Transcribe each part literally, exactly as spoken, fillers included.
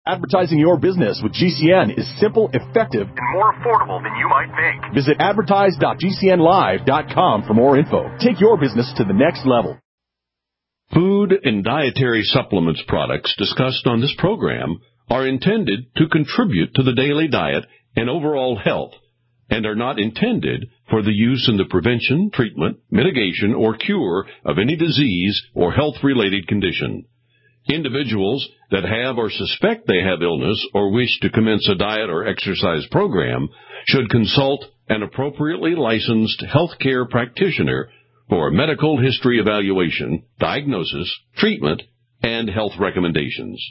Advertising your business with G C N is simple, effective, and more affordable than you might think. Visit advertise dot g c n live dot com for more info. Take your business to the next level. Food and dietary supplements products discussed on this program are intended to contribute to the daily diet and overall health, and are not intended for the use in the prevention, treatment, mitigation, or cure of any disease or health-related condition. Individuals that have or suspect they have illness or wish to commence a diet or exercise program should consult an appropriately licensed healthcare practitioner for a medical history evaluation, diagnosis, treatment, and health recommendations.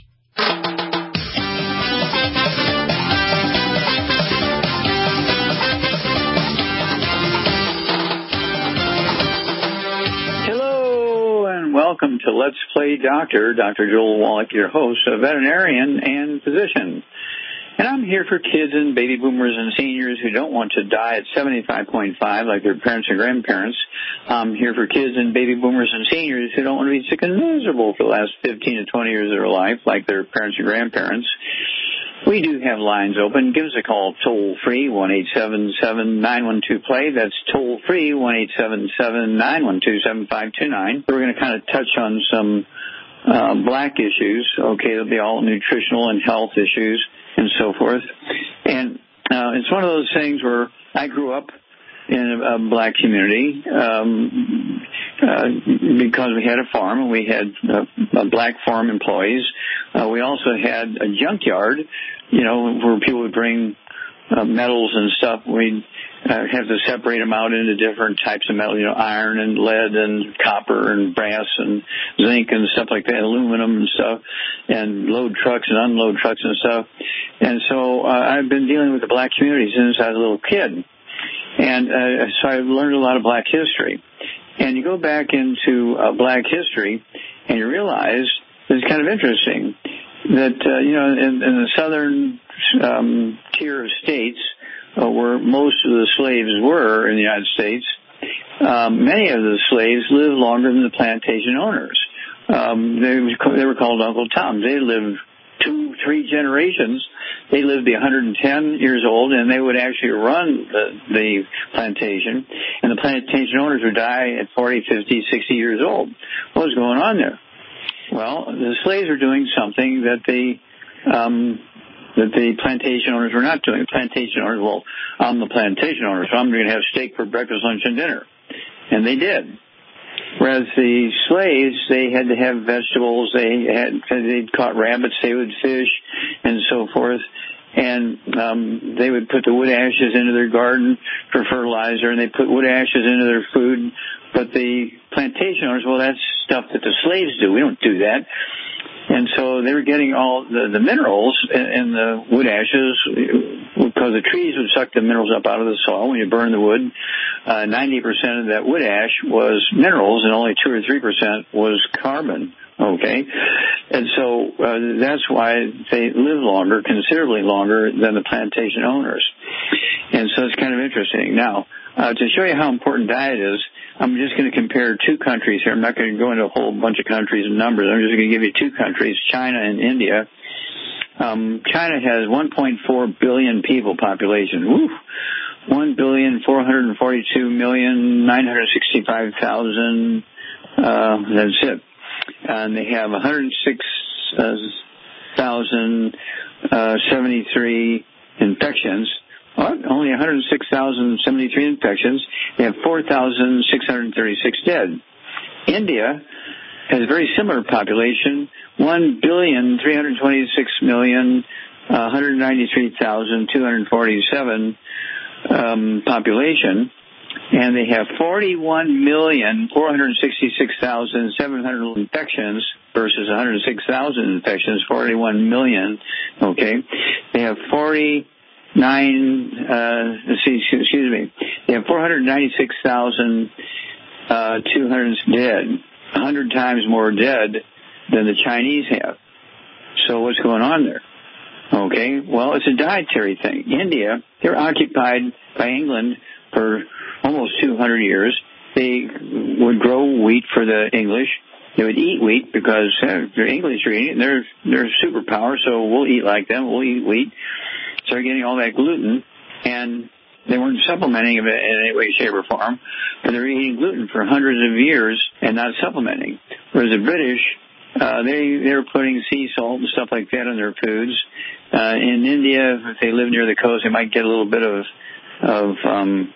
Welcome to Let's Play Doctor. Doctor Joel Wallach, your host, a veterinarian and physician. And I'm here for kids and baby boomers and seniors who don't want to die at seventy-five point five like their parents and grandparents. I'm here for kids and baby boomers and seniors who don't want to be sick and miserable for the last fifteen to twenty years of their life like their parents and grandparents. We do have lines open. Give us a call toll-free, one eight seven seven, nine one two, play. That's toll-free, one eight seven seven, nine one two, seven five two nine. We're going to kind of touch on some uh, black issues. Okay, it'll be all nutritional and health issues and so forth. And uh, it's one of those things where I grew up in a, a black community um, uh, because we had a farm and we had uh, black farm employees. Uh, we also had a junkyard, you know, where people would bring uh, metals and stuff. We'd uh, have to separate them out into different types of metal, you know, iron and lead and copper and brass and zinc and stuff like that, aluminum and stuff, and load trucks and unload trucks and stuff. And so uh, I've been dealing with the black community since I was a little kid. And uh, so I learned a lot of black history. And you go back into uh, black history and you realize it's kind of interesting that, uh, you know, in, in the southern um, tier of states uh, where most of the slaves were in the United States, um, many of the slaves lived longer than the plantation owners. Um, they, they were called Uncle Toms. They lived two, three generations. They lived to be one hundred ten years old, and they would actually run the, the plantation, and the plantation owners would die at forty, fifty, sixty years old. What was going on there? Well, the slaves were doing something that the um, that the plantation owners were not doing. The plantation owners, well, I'm the plantation owner, so I'm going to have steak for breakfast, lunch, and dinner. And they did. Whereas the slaves, they had to have vegetables, they had, they'd caught rabbits, they would fish, and so forth. And um, they would put the wood ashes into their garden for fertilizer, and they put wood ashes into their food. But the plantation owners, well, that's stuff that the slaves do. We don't do that. And so they were getting all the, the minerals in, in the wood ashes because the trees would suck the minerals up out of the soil when you burn the wood. Uh, ninety percent of that wood ash was minerals and only two or three percent was carbon. Okay. And so uh, that's why they live longer, considerably longer than the plantation owners. And so it's kind of interesting. Now, uh, to show you how important diet is, I'm just going to compare two countries here. I'm not going to go into a whole bunch of countries and numbers. I'm just going to give you two countries, China and India. Um, China has one point four billion people population. Woo! one billion, four hundred forty-two million, nine hundred sixty-five thousand. Uh, that's it. And they have one hundred six thousand seventy-three infections. What? Only one hundred six thousand seventy-three infections. They have four thousand six hundred thirty-six dead. India has a very similar population, one billion, three hundred twenty-six million, one hundred ninety-three thousand, two hundred forty-seven um, population. And they have forty-one million, four hundred sixty-six thousand, seven hundred infections versus one hundred six thousand infections, forty-one million. Okay. They have forty Nine, uh, excuse me, they have four hundred ninety-six thousand uh, two hundred dead, one hundred times more dead than the Chinese have. So what's going on there? Okay, well, it's a dietary thing. India, they're occupied by England for almost two hundred years. They would grow wheat for the English, They would eat wheat because uh, they're English are eating it. They're, they're superpower, so we'll eat like them. We'll eat wheat. So they're getting all that gluten, and they weren't supplementing it in any way, shape, or form, but they were eating gluten for hundreds of years and not supplementing. Whereas the British, uh, they, they were putting sea salt and stuff like that in their foods. Uh, in India, if they live near the coast, they might get a little bit of, of, um,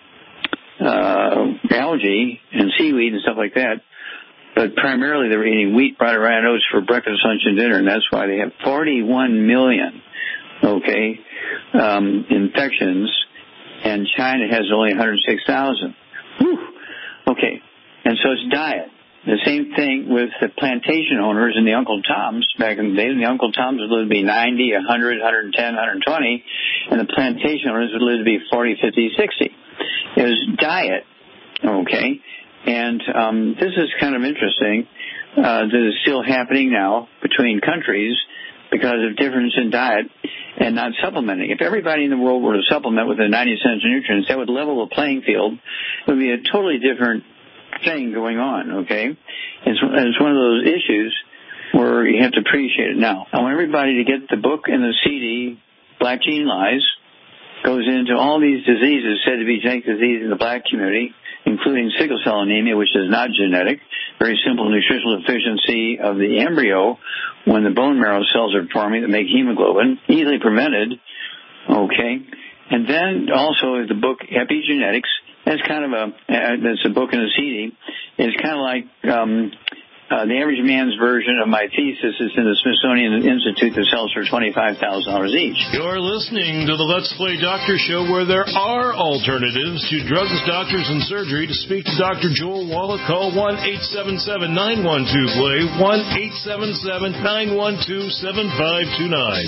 uh, algae and seaweed and stuff like that. But primarily they were eating wheat, bran, and oats for breakfast, lunch, and dinner, and that's why they have forty-one million, okay, um, infections, and China has only one hundred six thousand. Whew. Okay, and so it's diet. The same thing with the plantation owners and the Uncle Toms. Back in the day, the Uncle Toms would live to be ninety, one hundred, one hundred ten, one hundred twenty, and the plantation owners would live to be forty, fifty, sixty. It was diet, okay? And um, this is kind of interesting uh, that is still happening now between countries because of difference in diet and not supplementing. If everybody in the world were to supplement with the ninety essential nutrients, that would level the playing field. It would be a totally different thing going on, okay? It's, it's one of those issues where you have to appreciate it. Now, I want everybody to get the book and the C D, Black Gene Lies. Goes into all these diseases said to be genetic disease in the black community, including sickle cell anemia, which is not genetic, very simple nutritional deficiency of the embryo when the bone marrow cells are forming that make hemoglobin, easily prevented, okay? And then also the book Epigenetics, that's kind of a, uh, that's a book and a C D. It's kind of like um, uh, the average man's version of my thesis is in the Smithsonian Institute that sells for twenty-five thousand dollars each. You're listening to the Let's Play Doctor Show, where there are alternatives to drugs, doctors, and surgery. To speak to Doctor Joel Wallach, call one eight seven seven, nine one two, play, one eight seven seven, nine one two, seven five two nine.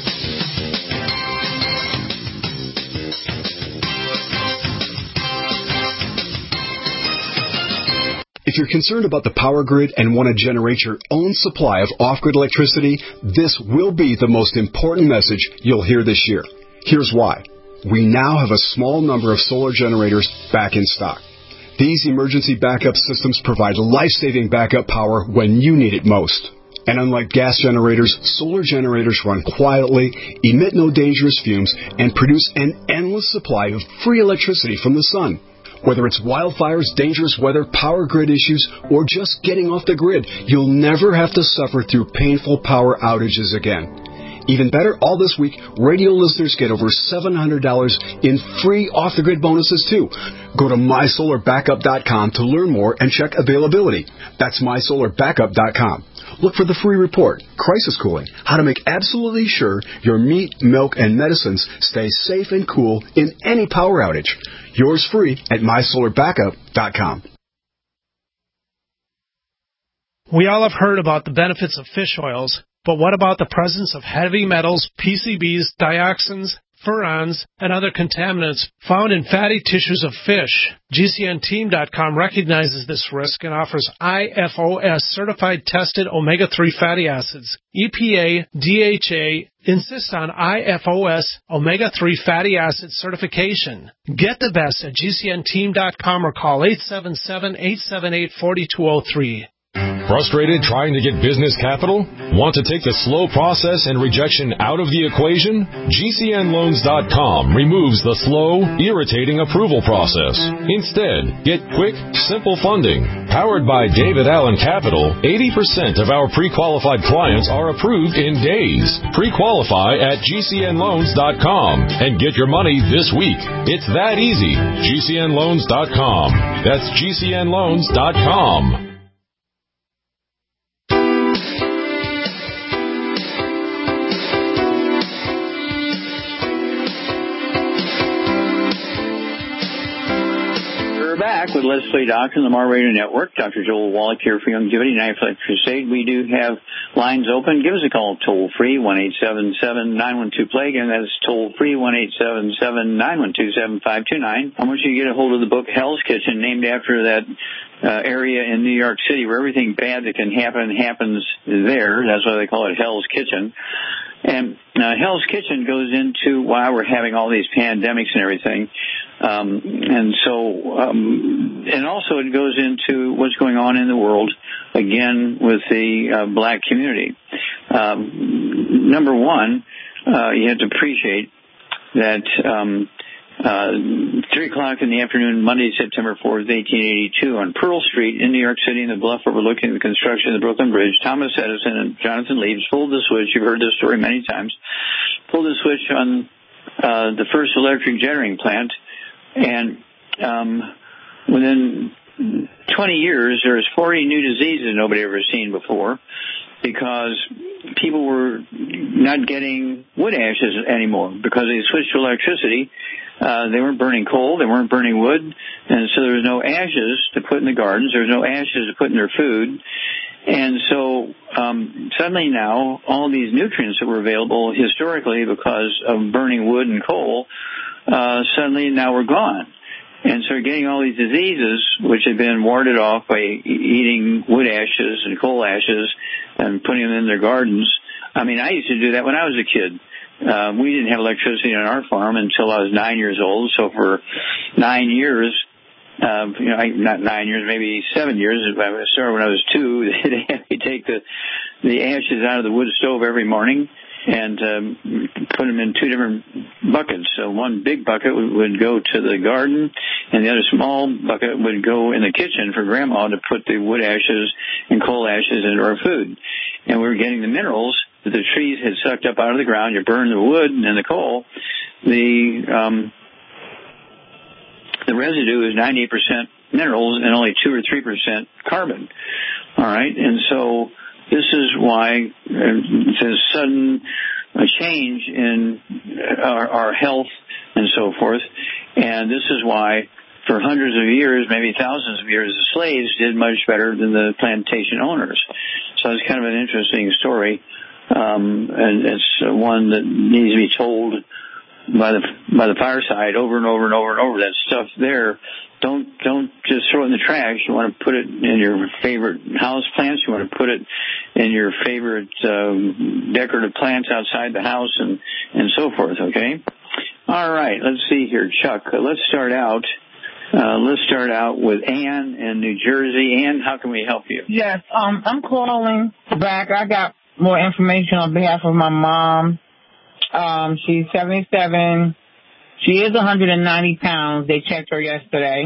If you're concerned about the power grid and want to generate your own supply of off-grid electricity, this will be the most important message you'll hear this year. Here's why. We now have a small number of solar generators back in stock. These emergency backup systems provide life-saving backup power when you need it most. And unlike gas generators, solar generators run quietly, emit no dangerous fumes, and produce an endless supply of free electricity from the sun. Whether it's wildfires, dangerous weather, power grid issues, or just getting off the grid, you'll never have to suffer through painful power outages again. Even better, all this week, radio listeners get over seven hundred dollars in free off-the-grid bonuses, too. Go to my solar backup dot com to learn more and check availability. That's my solar backup dot com. Look for the free report, Crisis Cooling, how to make absolutely sure your meat, milk, and medicines stay safe and cool in any power outage. Yours free at my solar backup dot com. We all have heard about the benefits of fish oils, but what about the presence of heavy metals, P C Bs, dioxins, furans, and other contaminants found in fatty tissues of fish? G C N team dot com recognizes this risk and offers I F O S certified tested omega three fatty acids. E P A, D H A insists on I F O S omega three fatty acid certification. Get the best at G C N team dot com or call eight seven seven, eight seven eight, four two zero three. Frustrated trying to get business capital? Want to take the slow process and rejection out of the equation? G C N loans dot com removes the slow, irritating approval process. Instead, get quick, simple funding. Powered by David Allen Capital, eighty percent of our pre-qualified clients are approved in days. Pre-qualify at G C N loans dot com and get your money this week. It's that easy. G C N loans dot com. That's G C N loans dot com. Back with Let's Play Doctor on the Mar Radio Network. Doctor Joel Wallach here for Longevity Knife Life Crusade. We do have lines open. Give us a call toll free, one eight seven seven, nine one two, play. Again, that's toll free, one eight seven seven, nine one two, seven five two nine. I want you to get a hold of the book Hell's Kitchen, named after that uh, area in New York City where everything bad that can happen happens there. That's why they call it Hell's Kitchen. And uh, Hell's Kitchen goes into why we're having all these pandemics and everything. Um, and so, um, and also it goes into what's going on in the world, again, with the uh, black community. Um, number one, uh, you have to appreciate that um, uh, three o'clock in the afternoon, Monday, September fourth, eighteen eighty-two, on Pearl Street in New York City, in the bluff overlooking the construction of the Brooklyn Bridge, Thomas Edison and Jonathan Leaves pulled the switch. You've heard this story many times. Pulled the switch on uh, the first electric generating plant, and um, within twenty years, there was forty new diseases nobody ever seen before, because people were not getting wood ashes anymore because they switched to electricity. Uh, they weren't burning coal, they weren't burning wood, and so there was no ashes to put in the gardens, there was no ashes to put in their food. And so um, suddenly now, all these nutrients that were available historically because of burning wood and coal, uh, suddenly now were gone. And so getting all these diseases, which had been warded off by eating wood ashes and coal ashes and putting them in their gardens. I mean, I used to do that when I was a kid. Uh, we didn't have electricity on our farm until I was nine years old. So for nine years, uh, you know, I, not nine years, maybe seven years. I started when I was two. They had me take the the ashes out of the wood stove every morning and um, put them in two different buckets. So one big bucket would go to the garden, and the other small bucket would go in the kitchen for Grandma to put the wood ashes and coal ashes into our food. And we were getting the minerals that the trees had sucked up out of the ground. You burn the wood and then the coal. The um, the residue is ninety-eight percent minerals and only two or three percent carbon. All right, and so this is why it's a sudden uh, change in our, our health and so forth. And this is why for hundreds of years, maybe thousands of years, the slaves did much better than the plantation owners. So it's kind of an interesting story. Um, and it's one that needs to be told by the by the fireside over and over and over and over. That stuff there, don't don't just throw it in the trash. You want to put it in your favorite house plants. You want to put it in your favorite um, decorative plants outside the house, and and so forth. Okay. All right. Let's see here, Chuck. Let's start out. Uh, let's start out with Ann in New Jersey. Ann, how can we help you? Yes, um, I'm calling back. I got more information on behalf of my mom. Um, she's seventy-seven. She is one hundred ninety pounds. They checked her yesterday.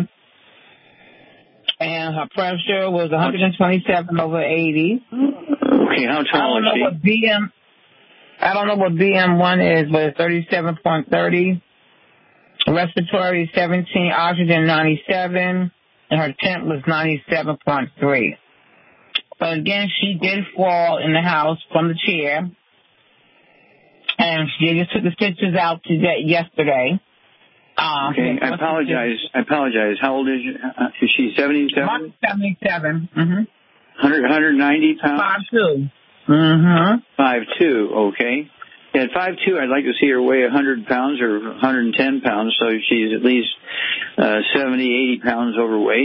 And her pressure was one hundred twenty-seven over eighty. Okay, how tall is she? What B M, I don't know what B M one is, but it's thirty-seven point three. Respiratory seventeen, oxygen ninety-seven, and her temp was ninety-seven point three. But again, she did fall in the house from the chair, and she just took the stitches out today, yesterday. Um, okay, I apologize. I apologize. How old is she? Uh, is she seventy-seven? seventy-seven. Mm-hmm. one hundred, one hundred ninety pounds? five two. Mm-hmm. five two, okay. At five two, I'd like to see her weigh one hundred pounds or one hundred ten pounds, so she's at least uh, seventy, eighty pounds overweight.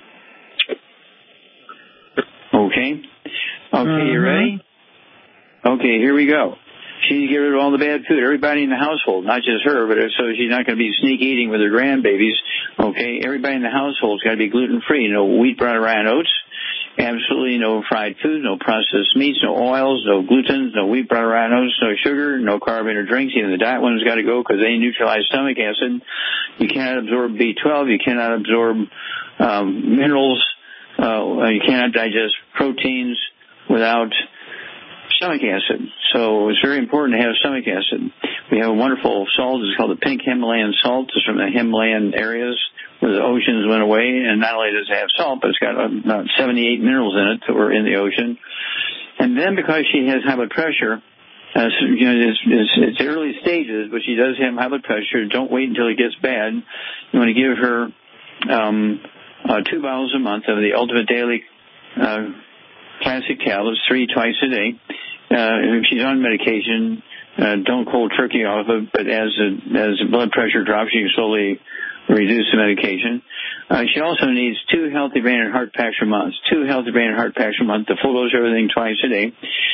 Okay. Okay, mm-hmm. You ready? Okay, here we go. She needs to get rid of all the bad food. Everybody in the household, not just her, but so she's not going to be sneak eating with her grandbabies. Okay, everybody in the household's got to be gluten-free. No wheat, brown, rye, oats. Absolutely no fried food, no processed meats, no oils, no gluten, no wheat, brown, rye, oats, no sugar, no carbonated drinks. Even the diet one's got to go because they neutralize stomach acid. You cannot absorb B twelve. You cannot absorb um, minerals. Uh, you cannot digest proteins without stomach acid. So it's very important to have stomach acid. We have a wonderful salt. It's called the pink Himalayan salt. It's from the Himalayan areas where the oceans went away. And not only does it have salt, but it's got about seventy-eight minerals in it that were in the ocean. And then because she has high blood pressure, uh, so, you know, it's, it's, it's early stages, but she does have high blood pressure. Don't wait until it gets bad. You want to give her um, uh, two bottles a month of the Ultimate Daily uh, Classic tablets, three twice a day. Uh, if she's on medication, uh, don't cold turkey off it, but as the, as the blood pressure drops, you can slowly reduce the medication. Uh, she also needs two healthy brain and heart packs a month, two healthy brain and heart packs a month, the full dose of everything twice a day.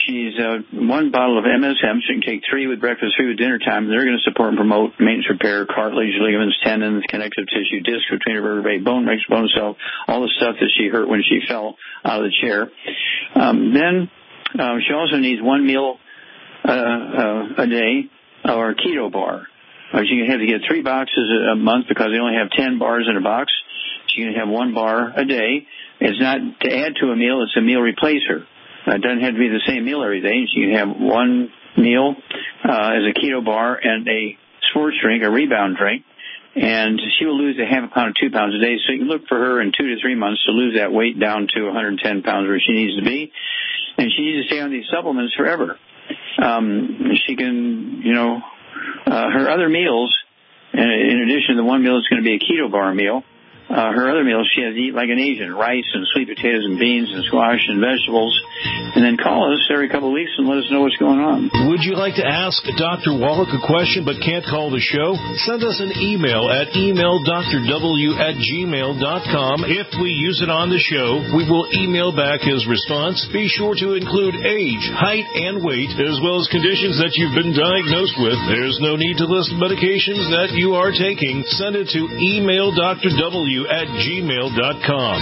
She needs uh, one bottle of M S M. She can take three with breakfast, three with dinner time. They're going to support and promote maintenance repair, cartilage, ligaments, tendons, connective tissue, disc between her vertebrae, bone mix, bone cell, all the stuff that she hurt when she fell out of the chair. Um, then uh, she also needs one meal uh, uh, a day or a keto bar. Uh, she has to get three boxes a month because they only have ten bars in a box. She can have one bar a day. It's not to add to a meal, it's a meal replacer. Uh, it doesn't have to be the same meal every day. She can have one meal uh, as a keto bar and a sports drink, a rebound drink, and she will lose a half a pound to two pounds a day. So you can look for her in two to three months to lose that weight down to one hundred ten pounds where she needs to be. And she needs to stay on these supplements forever. Um, she can, you know, uh, her other meals, in addition to the one meal that's going to be a keto bar meal, Uh, her other meals, she has to eat like an Asian, rice and sweet potatoes and beans and squash and vegetables. And then call us every couple of weeks and let us know what's going on. Would you like to ask Doctor Wallach a question but can't call the show? Send us an email at email d r w at gmail dot com. If we use it on the show, we will email back his response. Be sure to include age, height, and weight, as well as conditions that you've been diagnosed with. There's no need to list medications that you are taking. Send it to email d r w at gmail dot com.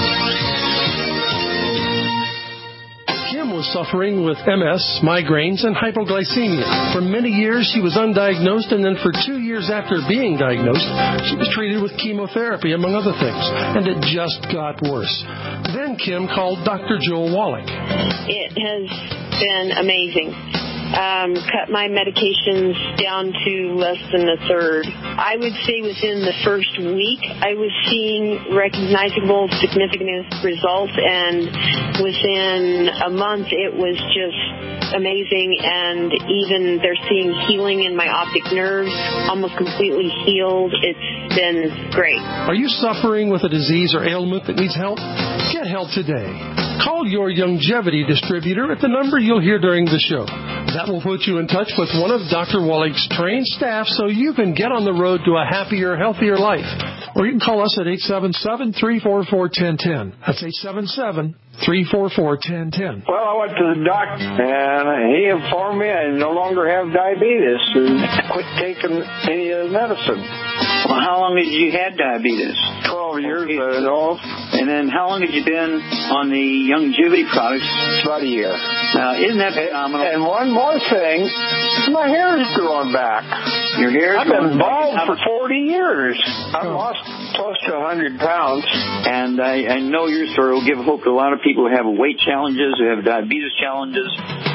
Kim was suffering with M S, migraines, and hypoglycemia. For many years, she was undiagnosed, and then for two years after being diagnosed, she was treated with chemotherapy, among other things, and it just got worse. Then Kim called Doctor Joel Wallach. It has been amazing. Um, cut my medications down to less than a third. I would say within the first week, I was seeing recognizable, significant results, and within a month, it was just amazing, and even they're seeing healing in my optic nerves, almost completely healed. It's been great. Are you suffering with a disease or ailment that needs help? Get help today. Call your Youngevity distributor at the number you'll hear during the show. That will put you in touch with one of Doctor Wallach's trained staff so you can get on the road to a happier, healthier life. Or you can call us at eight seven seven, three four four, one zero one zero. That's eight seven seven, three four four, one zero one zero. Well, I went to the doctor, and he informed me I no longer have diabetes and quit taking any of the medicine. Well, how long had you had diabetes? Twelve years, okay. I know. And then how long had you been on the Youngevity products? About a year. Now, isn't that phenomenal? And one more thing, my hair is growing back. Your hair is I've been bald back. for forty years. I've lost close to one hundred pounds. And I, I know your story will give hope to a lot of people who have weight challenges, who have diabetes challenges.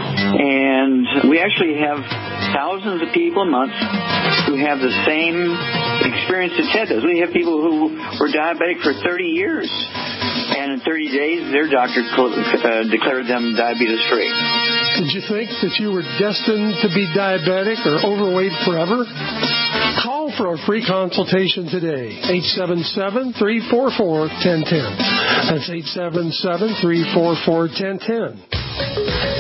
And we actually have thousands of people a month who have the same experience that Ted does. We have people who were diabetic for thirty years. And in thirty days, their doctor uh, declared them diabetes-free. Did you think that you were destined to be diabetic or overweight forever? Call for a free consultation today. eight seven seven, three four four, one zero one zero. That's eight seven seven, three four four, one zero one zero.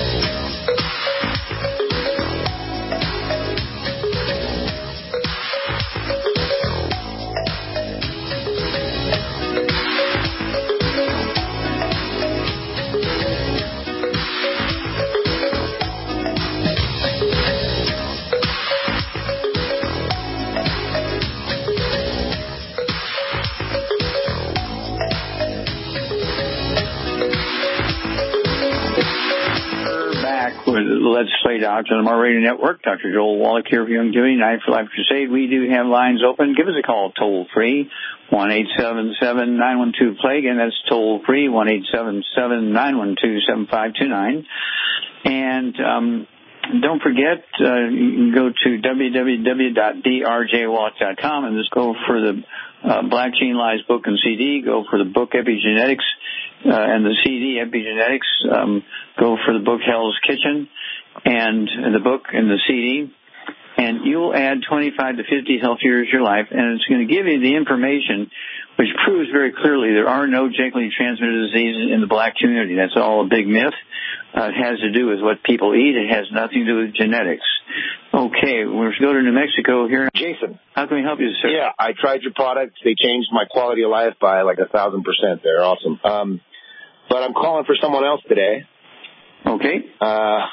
Let's Play Doctor on the More Radio Network. Doctor Joel Wallach here for Youngevity, Night for Life Crusade. We do have lines open. Give us a call toll free, one eight seven seven, nine one two, play. Again, that's toll free, one eight seven seven, nine one two, seven five two nine. And um, don't forget, uh, you can go to w w w dot d r j wallach dot com and just go for the uh, Black Gene Lies book and C D. Go for the book Epigenetics uh, and the C D Epigenetics. Um, go for the book Hell's Kitchen and the book and the C D. And you'll add twenty-five to fifty health years to your life, and it's going to give you the information which proves very clearly there are no genetically transmitted diseases in the black community. That's all a big myth. Uh, it has to do with what people eat. It has nothing to do with genetics. Okay, we're going to go to New Mexico here. Jason. How can we help you, sir? Yeah, I tried your products. They changed my quality of life by like a thousand percent. They're awesome. Um, but I'm calling for someone else today. Okay. Uh,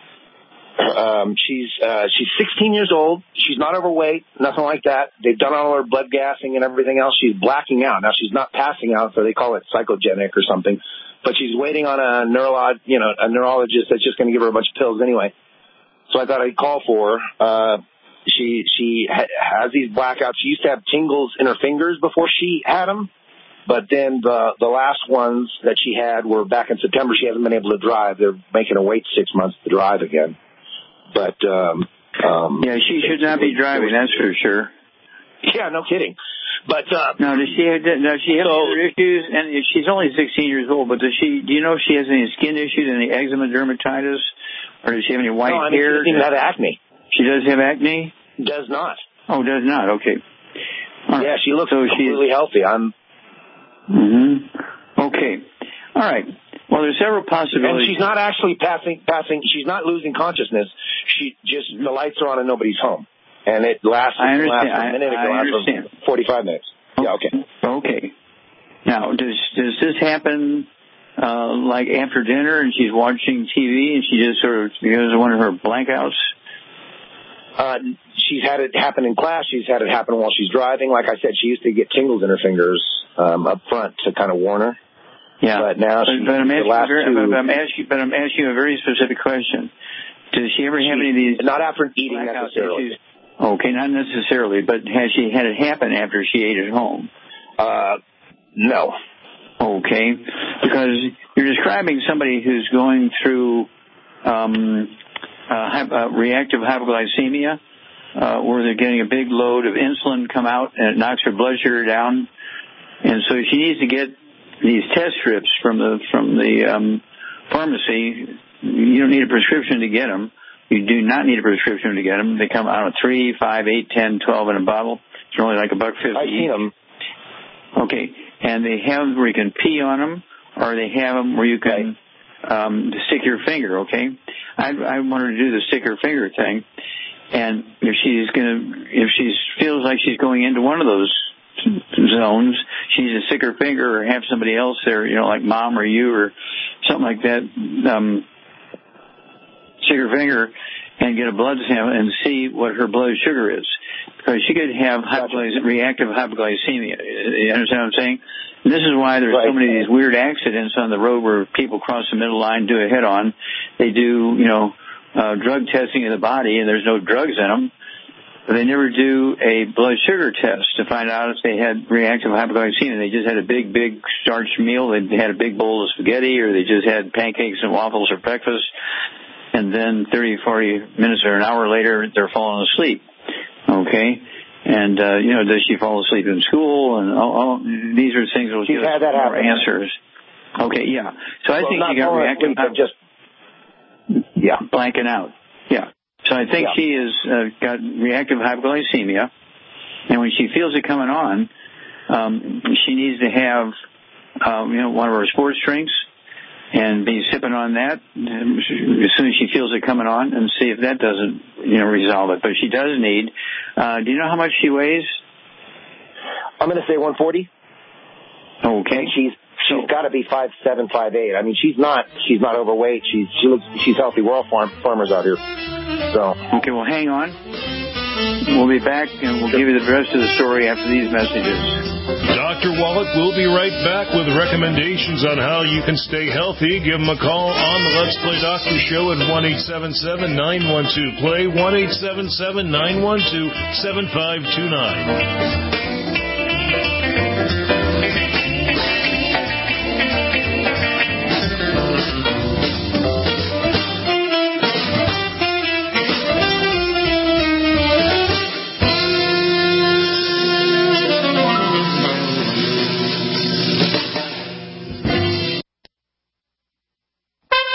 um, she's uh, she's sixteen years old. She's not overweight, nothing like that. They've done all her blood gassing and everything else. She's blacking out. Now, she's not passing out, so they call it psychogenic or something. But she's waiting on a neurolog, you know, a neurologist that's just going to give her a bunch of pills anyway. So I thought I'd call for her. Uh, she she ha- has these blackouts. She used to have tingles in her fingers before she had them. But then the the last ones that she had were back in September. She hasn't been able to drive. They're making her wait six months to drive again. But um, um, yeah, she should not be driving. That's for sure. Yeah, no kidding. But uh, now, does she have, does she have so, other issues? And she's only sixteen years old. But does she? Do you know if she has any skin issues, any eczema, dermatitis, or does she have any white no, I mean, hair? She doesn't have acne. She does have acne. Does not. Oh, does not. Okay. All yeah, right. She looks so completely she's, healthy. I'm. Mm-hmm. Okay. All right. Well, there's several possibilities. And she's not actually passing, passing, she's not losing consciousness. She just, the lights are on and nobody's home. And it lasts, I understand. lasts a minute, it I, I lasts understand. for forty-five minutes. Okay. Yeah, okay. Okay. Now, does, does this happen, uh, like after dinner and she's watching T V and she just sort of goes one of her blankouts? Uh, she's had it happen in class. She's had it happen while she's driving. Like I said, she used to get tingles in her fingers, um, up front to kind of warn her. Yeah, but now but, she, but, I'm asking, very, two, but I'm asking, but I'm asking a very specific question. Does she ever she, have any of these? Not after eating necessarily. Issues? Okay, not necessarily, but has she had it happen after she ate at home? Uh, no. Okay, because you're describing somebody who's going through um, uh, uh, reactive hypoglycemia, uh, where they're getting a big load of insulin come out and it knocks her blood sugar down, and so she needs to get these test strips from the from the um, pharmacy. You don't need a prescription to get them. You do not need a prescription to get them. They come out of three, five, eight, ten, twelve in a bottle. It's only like a buck fifty. I've seen them. Okay, and they have them where you can pee on them, or they have them where you can um, stick your finger. Okay, I, I want her to do the stick her finger thing, and if she's gonna, if she feels like she's going into one of those zones, she needs to stick her finger or have somebody else there, you know, like mom or you or something like that, um, stick her finger and get a blood sample and see what her blood sugar is. Because she could have hypoglyc- reactive hypoglycemia. You understand what I'm saying? And this is why there's right. so many of these weird accidents on the road where people cross the middle line, do a head-on. They do, you know, uh, drug testing of the body, and there's no drugs in them. But they never do a blood sugar test to find out if they had reactive hypoglycemia. They just had a big, big starch meal. They had a big bowl of spaghetti, or they just had pancakes and waffles for breakfast. And then thirty, forty minutes or an hour later, they're falling asleep. Okay? And, uh, you know, does she fall asleep in school? And all, all these are things that will give us more answers. Okay, yeah. So I well, think she got reactive hypoglycemia, just yeah, blanking out. Yeah. So I think yeah. she has uh, got reactive hypoglycemia, and when she feels it coming on, um, she needs to have, um, you know, one of her sports drinks and be sipping on that as soon as she feels it coming on, and see if that doesn't, you know, resolve it. But she does need. Uh, do you know how much she weighs? I'm going to say one forty. Okay. And she's she's got to be five seven, five eight. I mean, she's not she's not overweight. She's she looks she's healthy. We're all farm, farmers out here. So okay, well, hang on. We'll be back, and we'll give you the rest of the story after these messages. Doctor Wallach will be right back with recommendations on how you can stay healthy. Give him a call on the Let's Play Doctor Show at one eight seven seven, nine one two, play, one eight seven seven, nine one two, seven five two nine.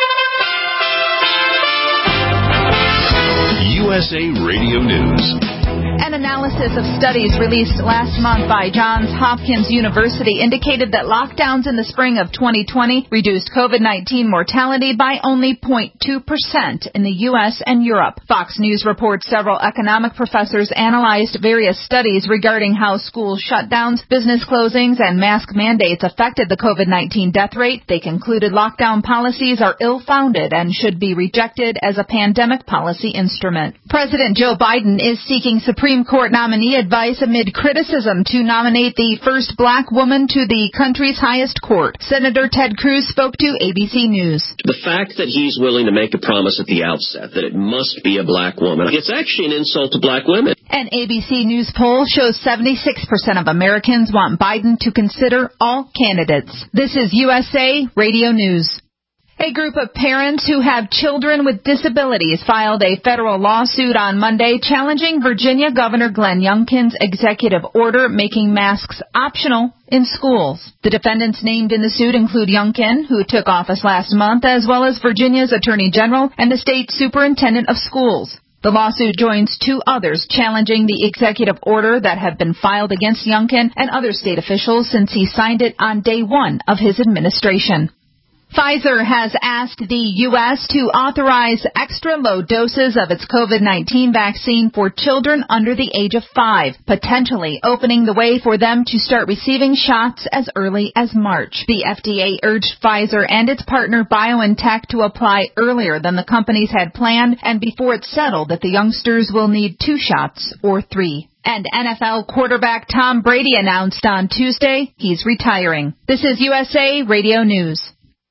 U S A Radio News. An analysis of studies released last month by Johns Hopkins University indicated that lockdowns in the spring of twenty twenty reduced COVID nineteen mortality by only zero point two percent in the U S and Europe. Fox News reports several economic professors analyzed various studies regarding how school shutdowns, business closings, and mask mandates affected the COVID nineteen death rate. They concluded lockdown policies are ill-founded and should be rejected as a pandemic policy instrument. President Joe Biden is seeking Supreme Court nominee advice amid criticism to nominate the first black woman to the country's highest court. Senator Ted Cruz spoke to A B C News. The fact that he's willing to make a promise at the outset that it must be a black woman, it's actually an insult to black women. An A B C News poll shows seventy-six percent of Americans want Biden to consider all candidates. This is U S A Radio News. A group of parents who have children with disabilities filed a federal lawsuit on Monday challenging Virginia Governor Glenn Youngkin's executive order making masks optional in schools. The defendants named in the suit include Youngkin, who took office last month, as well as Virginia's Attorney General and the state superintendent of schools. The lawsuit joins two others challenging the executive order that have been filed against Youngkin and other state officials since he signed it on day one of his administration. Pfizer has asked the U S to authorize extra low doses of its COVID nineteen vaccine for children under the age of five, potentially opening the way for them to start receiving shots as early as March. The F D A urged Pfizer and its partner BioNTech to apply earlier than the companies had planned and before it's settled that the youngsters will need two shots or three. And N F L quarterback Tom Brady announced on Tuesday he's retiring. This is U S A Radio News.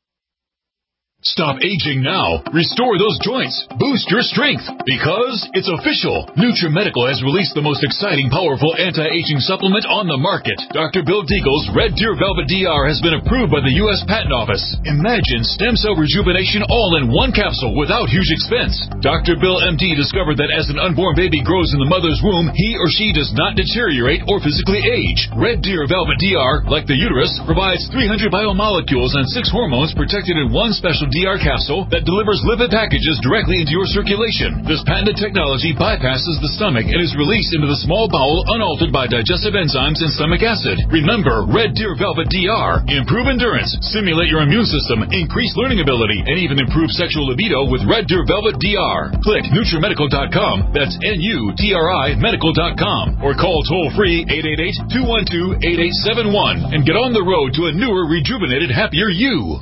Stop aging now. Restore those joints. Boost your strength. Because it's official. NutriMedical has released the most exciting, powerful anti-aging supplement on the market. Doctor Bill Deagle's Red Deer Velvet D R has been approved by the U S Patent Office. Imagine stem cell rejuvenation all in one capsule without huge expense. Doctor Bill M D discovered that as an unborn baby grows in the mother's womb, he or she does not deteriorate or physically age. Red Deer Velvet D R, like the uterus, provides three hundred biomolecules and six hormones protected in one special D R capsule that delivers lipid packages directly into your circulation. This patented technology bypasses the stomach and is released into the small bowel unaltered by digestive enzymes and stomach acid. Remember, Red Deer Velvet D R. Improve endurance, stimulate your immune system, increase learning ability, and even improve sexual libido with Red Deer Velvet D R. Click NutriMedical dot com, that's N U T R I medical dot com, or call toll-free eight eight eight, two one two, eight eight seven one and get on the road to a newer, rejuvenated, happier you.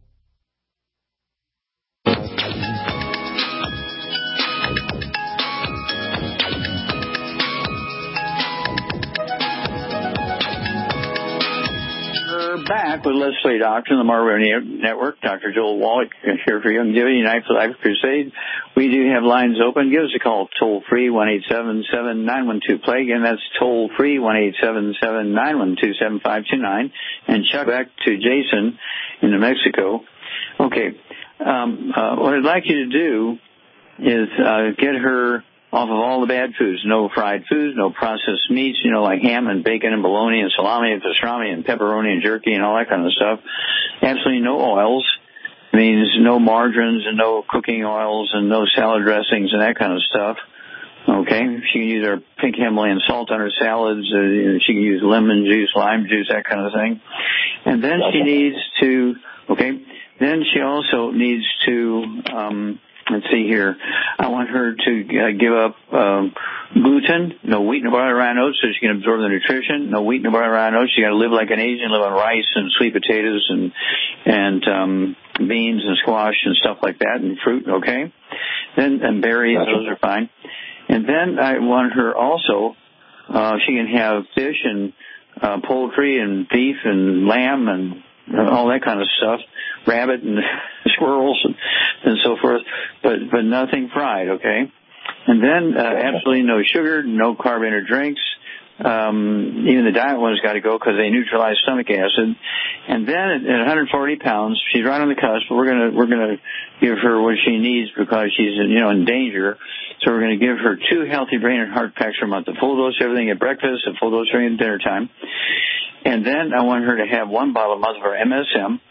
Back with Let's Play Doctor on the Marvel Network. Doctor Joel Wallach here for Longevity United for Life Crusade. We do have lines open. Give us a call toll free one eight seven seven, nine one two play. Again, that's toll free one eight seven seven, nine one two, seven five two nine. And check back to Jason in New Mexico. Okay, um, uh, what I'd like you to do is uh, get her off of all the bad foods. No fried foods, no processed meats, you know, like ham and bacon and bologna and salami and pastrami and pepperoni and jerky and all that kind of stuff. Absolutely no oils. Means no margarines and no cooking oils and no salad dressings and that kind of stuff. Okay? She can use her pink Himalayan salt on her salads. Uh, she can use lemon juice, lime juice, that kind of thing. And then she needs to, okay, then she also needs to, um, let's see here. I want her to uh, give up um, gluten, no wheat, no barley, rye, and oats, so she can absorb the nutrition. No wheat, no barley, rye, and oats. She got to live like an Asian, live on rice and sweet potatoes and and um, beans and squash and stuff like that, and fruit. Okay, then and berries, gotcha. Those are fine. And then I want her also. Uh, she can have fish and uh, poultry and beef and lamb and all that kind of stuff, rabbit and squirrels and, and so forth, but but nothing fried, okay? And then uh, absolutely no sugar, no carbonated drinks. Um, even the diet ones got to go because they neutralize stomach acid. And then at, at one hundred forty pounds, she's right on the cusp. We're gonna we're gonna give her what she needs because she's you know in danger. So we're gonna give her two healthy brain and heart packs per month, a full dose of everything at breakfast, a full dose during dinner time. And then I want her to have one bottle a month of her M S M.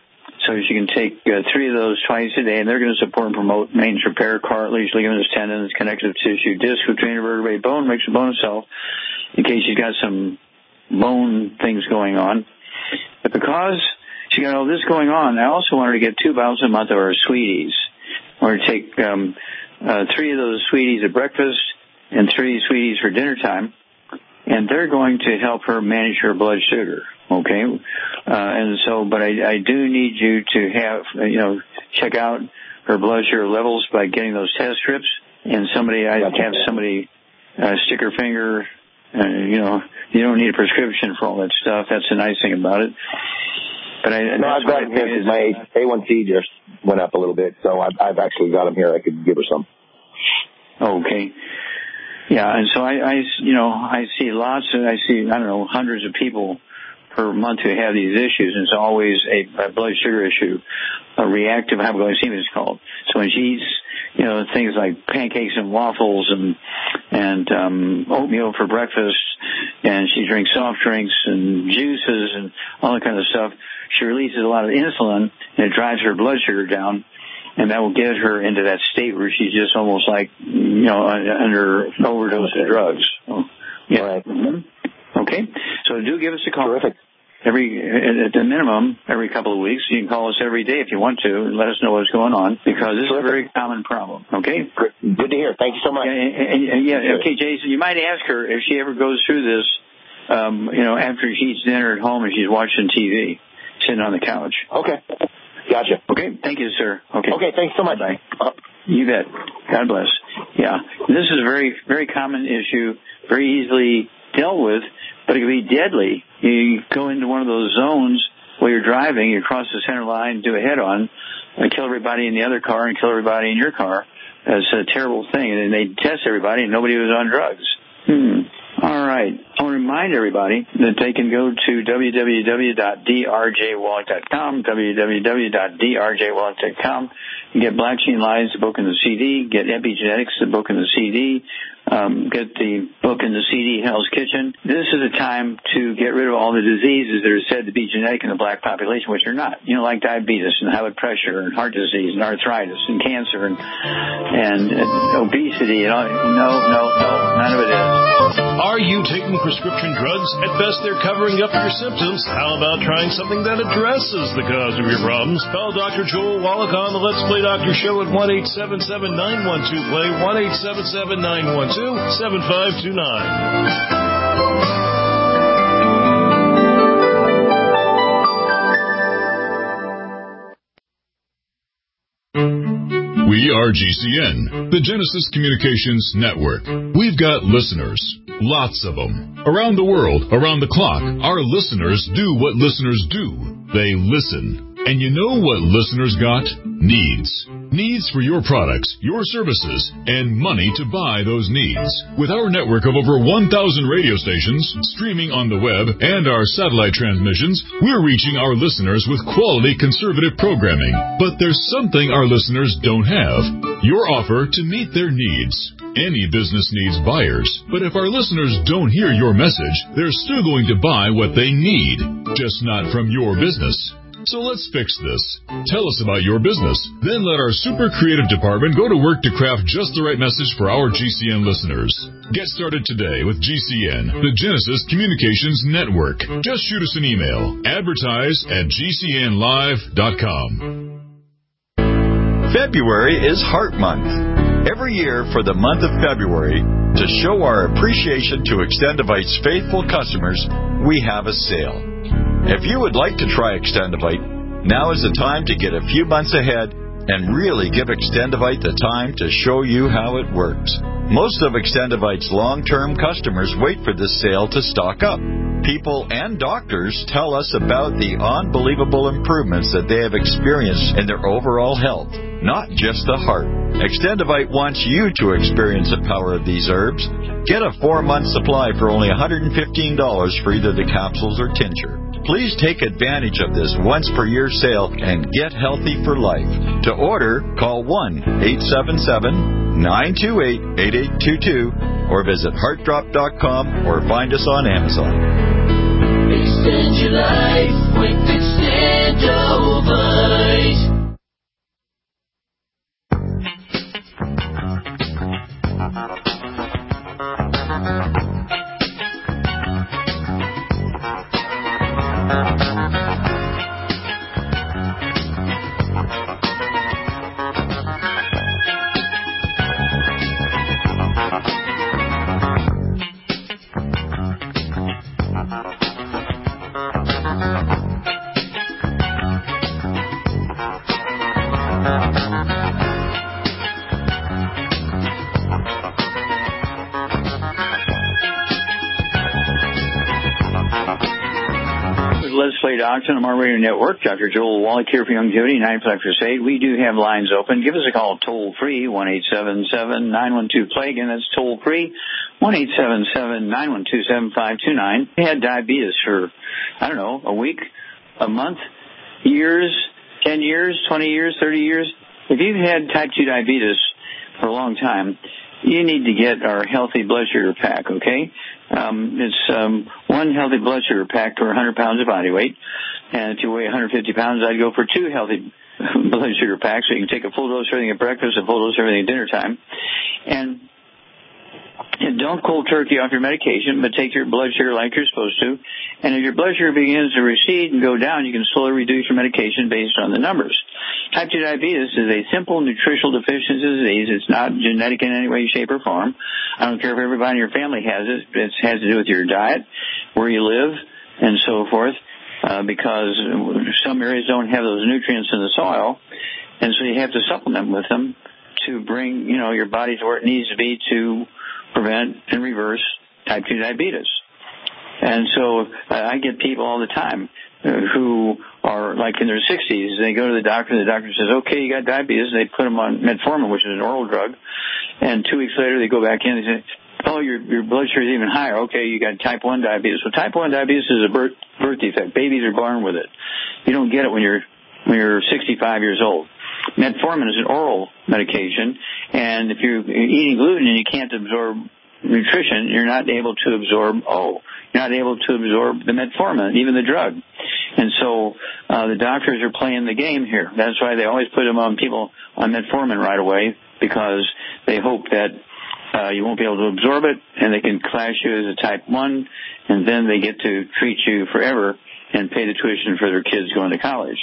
So she can take uh, three of those twice a day, and they're going to support and promote maintenance, repair, cartilage, ligaments, tendons, connective tissue, disc, retainer vertebrae, bone, makes the bone itself, in case she's got some bone things going on. But because she got all this going on, I also want her to get two bottles a month of our Sweeties. I want her to take um, uh, three of those Sweeties at breakfast and three Sweeties for dinner time, and they're going to help her manage her blood sugar. Okay, uh, and so, but I, I do need you to have, you know, check out her blood sugar levels by getting those test strips. And somebody, I have somebody uh, stick her finger. Uh, you know, you don't need a prescription for all that stuff. That's the nice thing about it. But I, no, I've got them here because my A one C just went up a little bit, so I've, I've actually got them here. I could give her some. Okay. Yeah, and so I, I, you know, I see lots of, I see, I don't know, hundreds of people per month who have these issues, and it's always a, a blood sugar issue, a reactive hypoglycemia is called. So when she eats, you know, things like pancakes and waffles and and um, oatmeal for breakfast, and she drinks soft drinks and juices and all that kind of stuff, she releases a lot of insulin, and it drives her blood sugar down, and that will get her into that state where she's just almost like, you know, under overdose of drugs. So, yeah. Right. Mm-hmm. Okay, so do give us a call. Terrific. Every, at the minimum, every couple of weeks. You can call us every day if you want to and let us know what's going on, because this Terrific. is a very common problem. Okay? Good to hear. Thank you so much. And, and, and, yeah, okay, Jason, you might ask her if she ever goes through this, um, you know, after she eats dinner at home and she's watching T V, sitting on the couch. Okay. Gotcha. Okay, thank you, sir. Okay. Okay, thanks so much. Bye. You bet. God bless. Yeah, this is a very, very common issue, very easily dealt with, but it can be deadly. You go into one of those zones while you're driving, you cross the center line, do a head-on, and kill everybody in the other car and kill everybody in your car. That's a terrible thing. And they test everybody, and nobody was on drugs. Hmm. All right. I want to remind everybody that they can go to w w w dot d r j wallach dot com, w w w dot d r j wallach dot com, and get Black Gene Lines, the book and the C D, get Epigenetics, the book and the C D, um, get the book and the C D, Hell's Kitchen. This is a time to get rid of all the diseases that are said to be genetic in the black population, which are not. You know, like diabetes and high blood pressure and heart disease and arthritis and cancer and and, and obesity and all. No, no, no, none of it is. Are you taking prescription drugs? At best, they're covering up your symptoms. How about trying something that addresses the cause of your problems? Call Doctor Joel Wallach on the Let's Play Doctor Show at one eight seven seven, nine one two, play, one eight seven seven, nine one two, seven five two nine. We are G C N, the Genesis Communications Network. We've got listeners, lots of them. Around the world, around the clock, our listeners do what listeners do. They listen. And you know what listeners got? Needs. Needs for your products, your services, and money to buy those needs. With our network of over one thousand radio stations, streaming on the web, and our satellite transmissions, we're reaching our listeners with quality conservative programming. But there's something our listeners don't have. Your offer to meet their needs. Any business needs buyers, but if our listeners don't hear your message, they're still going to buy what they need, just not from your business. So let's fix this. Tell us about your business. Then let our super creative department go to work to craft just the right message for our G C N listeners. Get started today with G C N, the Genesis Communications Network. Just shoot us an email. Advertise at g c n live dot com. February is Heart Month. Every year for the month of February, to show our appreciation to Extendivite's faithful customers, we have a sale. If you would like to try Extendivite, now is the time to get a few months ahead and really give Extendivite the time to show you how it works. Most of Extendivite's long-term customers wait for this sale to stock up. People and doctors tell us about the unbelievable improvements that they have experienced in their overall health, not just the heart. Extendivite wants you to experience the power of these herbs. Get a four-month supply for only one hundred fifteen dollars for either the capsules or tincture. Please take advantage of this once-per-year sale and get healthy for life. To order, call one eight seven seven, nine two eight, eight eight two two or visit heart drop dot com or find us on Amazon. Extend your life with Extend Over. Let's Play Doctor on our radio network. Doctor Joel Wallach here for Longevity, Nineplex Crusade. We do have lines open. Give us a call toll free, one eight seven seven, nine one two, play. Again, that's toll free, one eight seven seven, nine one two, seven five two nine. We had diabetes for, I don't know, a week, a month, years, ten years, twenty years, thirty years. If you've had type two diabetes for a long time, you need to get our healthy blood sugar pack, okay? Um, it's um, one healthy blood sugar pack per one hundred pounds of body weight. And if you weigh one hundred fifty pounds, I'd go for two healthy blood sugar packs. So you can take a full dose of everything at breakfast, a full dose of everything at dinner time. And And don't cold turkey off your medication, but take your blood sugar like you're supposed to. And if your blood sugar begins to recede and go down, you can slowly reduce your medication based on the numbers. Type two diabetes is a simple nutritional deficiency disease. It's not genetic in any way, shape, or form. I don't care if everybody in your family has it. It has to do with your diet, where you live, and so forth, uh, because some areas don't have those nutrients in the soil, and so you have to supplement with them to bring, you know, your body to where it needs to be to prevent and reverse type two diabetes. And so uh, I get people all the time uh, who are like in their sixties. They go to the doctor, and the doctor says, okay, you got diabetes. And they put them on metformin, which is an oral drug. And two weeks later, they go back in and say, oh, your your blood sugar is even higher. Okay, you got type one diabetes. So type one diabetes is a birth, birth defect. Babies are born with it. You don't get it when you're when you're sixty-five years old. Metformin is an oral medication, and if you're eating gluten and you can't absorb nutrition, you're not able to absorb, oh, you're not able to absorb the metformin, even the drug. And so uh, the doctors are playing the game here. That's why they always put them on people on metformin right away, because they hope that uh, you won't be able to absorb it, and they can class you as a type one, and then they get to treat you forever and pay the tuition for their kids going to college.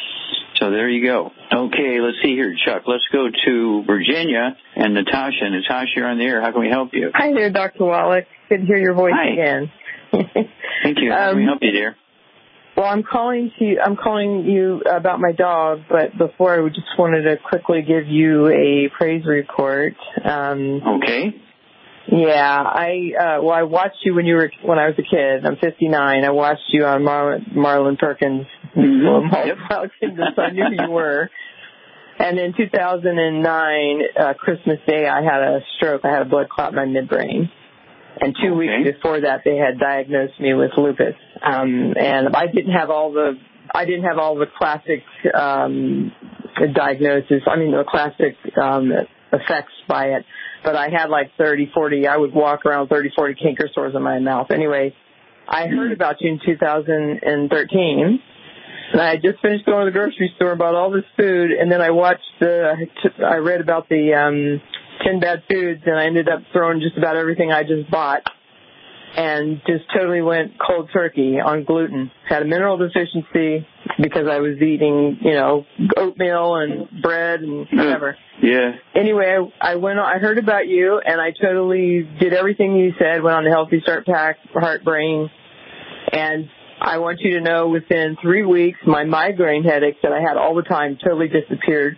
So there you go. Okay, let's see here, Chuck. Let's go to Virginia and Natasha. Natasha, you're on the air. How can we help you? Hi there, Doctor Wallach. Good to hear your voice Hi. again. Thank you. How can we help you, dear? Well, I'm calling to I'm calling you about my dog, but before I just wanted to quickly give you a praise report. Um, okay. Yeah, I uh, well, I watched you when you were when I was a kid. I'm fifty-nine. I watched you on Mar- Marlon Perkins' mm-hmm. Yep. So I knew who you were. And in two thousand nine, uh, Christmas Day, I had a stroke. I had a blood clot in my midbrain. And two okay. weeks before that, they had diagnosed me with lupus. Um, and I didn't have all the I didn't have all the classic um, diagnosis. I mean, the classic um, effects by it. But I had like thirty, forty, I would walk around thirty, forty canker sores in my mouth. Anyway, I heard about you in two thousand thirteen, and I had just finished going to the grocery store, bought all this food, and then I watched the, I read about the um, ten bad foods, and I ended up throwing just about everything I just bought and just totally went cold turkey on gluten. Had a mineral deficiency because I was eating, you know, oatmeal and bread and whatever. Yeah. Anyway, I, I went on, I heard about you, and I totally did everything you said, went on the Healthy Start Pack for heart, brain, and I want you to know within three weeks, my migraine headaches that I had all the time totally disappeared.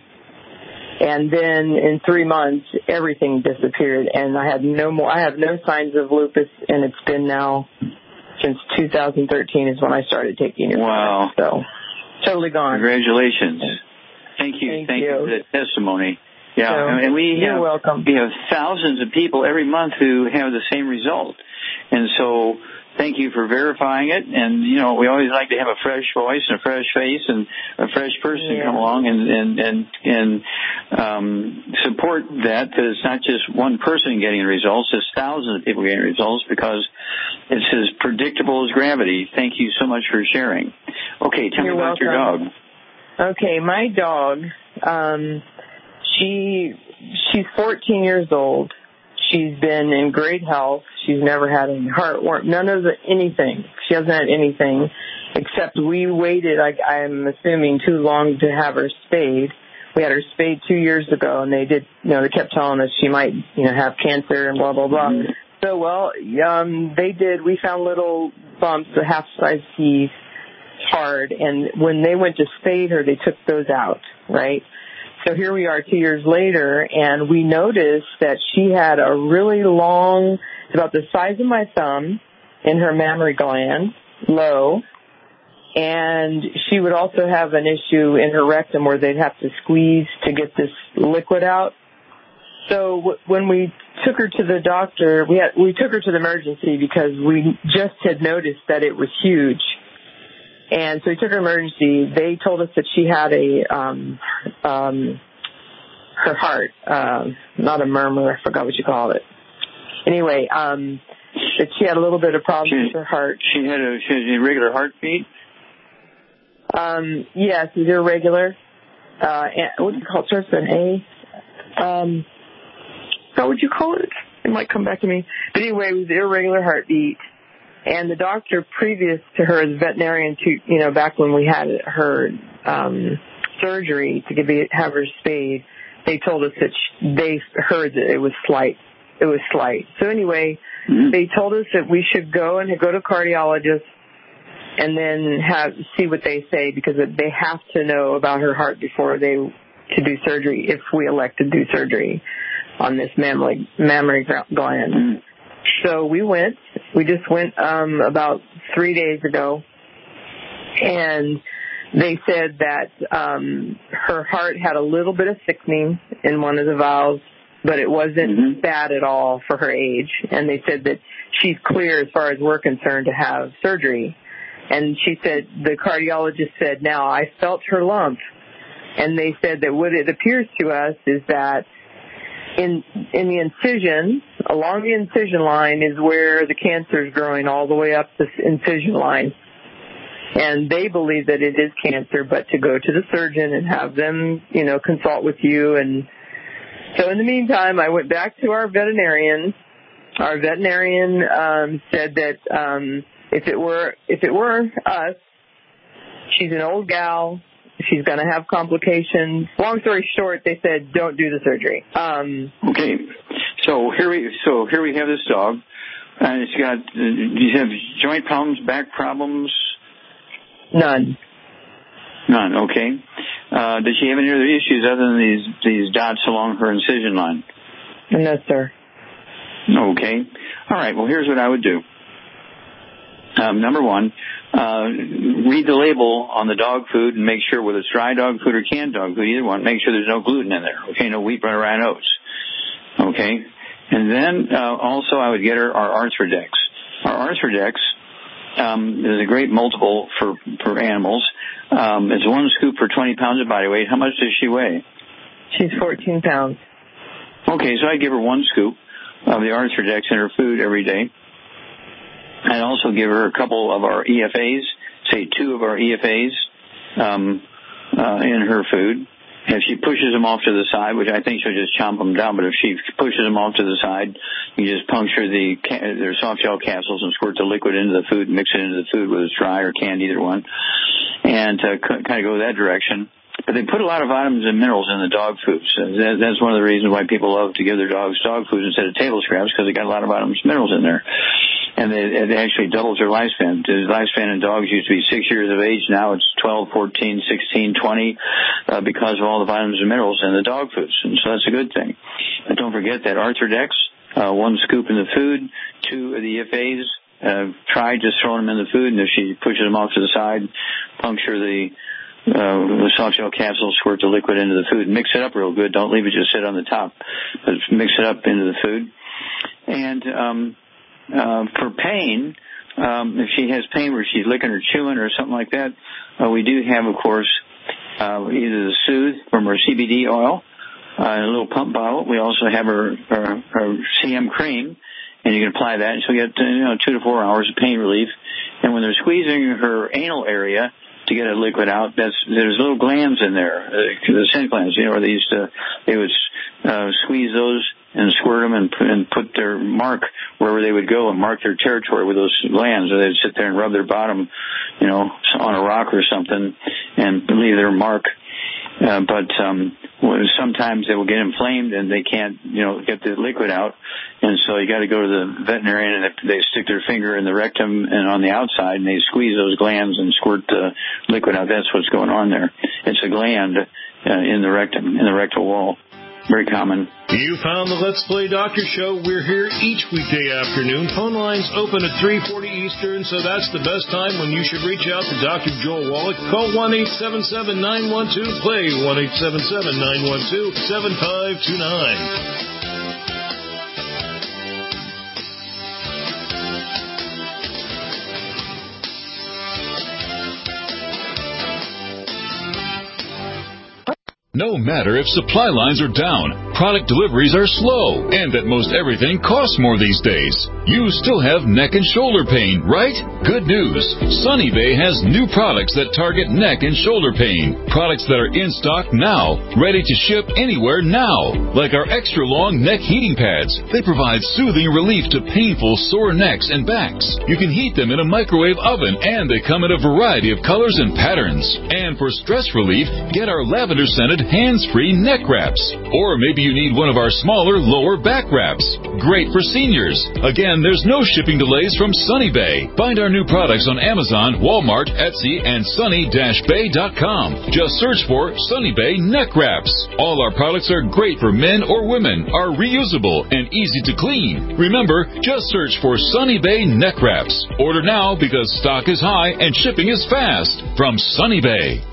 And then in three months, everything disappeared, and I had no more. I have no signs of lupus, and it's been now since two thousand thirteen is when I started taking it. Wow! So totally gone. Congratulations! Thank you. Thank, Thank you. you for that testimony. Yeah, so, and we you're have welcome. we have thousands of people every month who have the same result, and so. Thank you for verifying it, and, you know, we always like to have a fresh voice and a fresh face and a fresh person yeah. come along and, and, and, and um, support that, because it's not just one person getting results, it's thousands of people getting results, because it's as predictable as gravity. Thank you so much for sharing. Okay, tell You're me about welcome. your dog. Okay, my dog, um, she she's fourteen years old. She's been in great health. She's never had any heartworm, none of the anything. She hasn't had anything, except we waited, like I'm assuming, too long to have her spayed. We had her spayed two years ago, and they did, you know, they kept telling us she might, you know, have cancer and blah, blah, blah. Mm-hmm. So, well, um, they did. We found little bumps, a half-size teeth, hard, and when they went to spay her, they took those out, right? So here we are two years later, and we noticed that she had a really long, about the size of my thumb, in her mammary gland, low, and she would also have an issue in her rectum where they'd have to squeeze to get this liquid out. So w- when we took her to the doctor, we had, we took her to the emergency because we just had noticed that it was huge. And so we took her to emergency. They told us that she had a, um, um, her heart, uh, not a murmur, I forgot what you call it. Anyway, um, that she had a little bit of problems she, with her heart. She had a, she had an irregular heartbeat? Um, yes, it's irregular. Uh, and, what do you call it? Starts with an A. Um, how would you call it? It might come back to me. But anyway, it was an irregular heartbeat. And the doctor previous to her, the veterinarian, to, you know, back when we had her um, surgery to give, have her spayed, they told us that she, they heard that it was slight. It was slight. So anyway, mm-hmm. they told us that we should go and go to a cardiologist and then have see what they say, because they have to know about her heart before they to do surgery, if we elect to do surgery on this mammary, mammary gland. Mm-hmm. So we went, we just went um, about three days ago, and they said that um, her heart had a little bit of thickening in one of the valves, but it wasn't mm-hmm. bad at all for her age. And they said that she's clear as far as we're concerned to have surgery. And she said, the cardiologist said, now I felt her lump. And they said that what it appears to us is that In in the incision, along the incision line is where the cancer is growing all the way up the incision line. And they believe that it is cancer, but to go to the surgeon and have them, you know, consult with you. And so in the meantime, I went back to our veterinarian. Our veterinarian um, said that um, if it were if it were us, she's an old gal. She's going to have complications. Long story short, they said don't do the surgery. Um, okay, so here we so here we have this dog, and it's got. Uh, do you have joint problems, back problems? None. None. Okay. Uh, does she have any other issues other than these these dots along her incision line? No, sir. Okay. All right. Well, here's what I would do. Um, number one, uh, read the label on the dog food and make sure whether it's dry dog food or canned dog food, either one, make sure there's no gluten in there. Okay, no wheat, butter, and oats. Okay, and then uh, also I would get her our Arthrodex. Our Arthrodex um, is a great multiple for for animals. Um, it's one scoop for twenty pounds of body weight. How much does she weigh? She's fourteen pounds. Okay, so I'd give her one scoop of the Arthrodex in her food every day. I'd also give her a couple of our E F As, say two of our E F As um, uh, in her food. If she pushes them off to the side, which I think she'll just chomp them down, but if she pushes them off to the side, you just puncture the their soft shell capsules and squirt the liquid into the food, mix it into the food, whether it's dry or canned, either one, and uh, kind of go that direction. But they put a lot of vitamins and minerals in the dog foods. That's one of the reasons why people love to give their dogs dog food instead of table scraps, because they got a lot of vitamins and minerals in there. And it actually doubles their lifespan. The lifespan in dogs used to be six years of age. Now it's twelve, fourteen, sixteen, twenty uh, because of all the vitamins and minerals in the dog foods. And so that's a good thing. But don't forget that Arthrodex, uh, one scoop in the food, two of the E F As. Uh, try just throwing them in the food, and if she pushes them off to the side, puncture the Uh, the soft shell capsule, squirt the liquid into the food, mix it up real good. Don't leave it just sit on the top, but mix it up into the food. And um, uh, for pain, um, if she has pain where she's licking or chewing or something like that, uh, we do have, of course, uh, either the Soothe from our C B D oil uh, in a little pump bottle. We also have our, our, our C M cream, and you can apply that, and she'll get you know two to four hours of pain relief. And when they're squeezing her anal area to get a liquid out, that's there's little glands in there, uh, the scent glands, you know, where they used to, they would uh, squeeze those and squirt them and put, and put their mark wherever they would go and mark their territory with those glands. Or they'd sit there and rub their bottom, you know, on a rock or something and leave their mark. Uh, but um, sometimes they will get inflamed and they can't, you know, get the liquid out. And so you got to go to the veterinarian and they stick their finger in the rectum and on the outside and they squeeze those glands and squirt the liquid out. That's what's going on there. It's a gland uh, in the rectum, in the rectal wall. Very common. You found the Let's Play Doctor Show. We're here each weekday afternoon. Phone lines open at three forty Eastern, so that's the best time when you should reach out to Doctor Joel Wallach. Call one eight seven seven, nine one two, play, one eight seven seven, nine one two, seven five two nine. No matter if supply lines are down, product deliveries are slow, and that most everything costs more these days, you still have neck and shoulder pain, right? Good news. Sunny Bay has new products that target neck and shoulder pain. Products that are in stock now, ready to ship anywhere now. Like our extra long neck heating pads. They provide soothing relief to painful sore necks and backs. You can heat them in a microwave oven, and they come in a variety of colors and patterns. And for stress relief, get our lavender scented hands-free neck wraps. Or maybe you need one of our smaller lower back wraps. Great for seniors. Again, there's no shipping delays from Sunny Bay. Find our new products on Amazon, Walmart, Etsy, and sunny dash bay dot com. Just search for Sunny Bay neck wraps. All our products are great for men or women, are reusable, and easy to clean. Remember, just search for Sunny Bay neck wraps. Order now because stock is high and shipping is fast. From Sunny Bay.